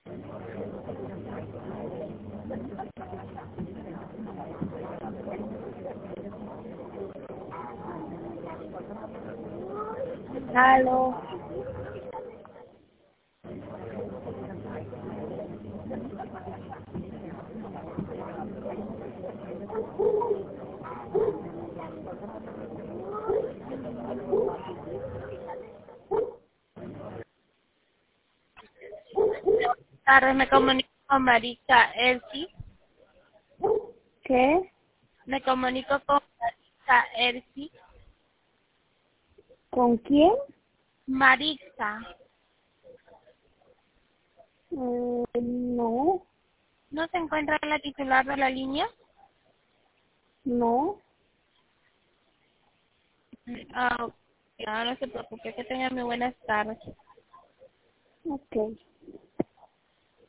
Aló. Tardes, me comunico con Marisa Elsie. ¿Qué? Me comunico con Marisa Elsie. ¿Con quién? Marisa. No, ¿No se encuentra la titular de la línea? no. No, no se preocupe, que tenga muy buenas tardes. Ok.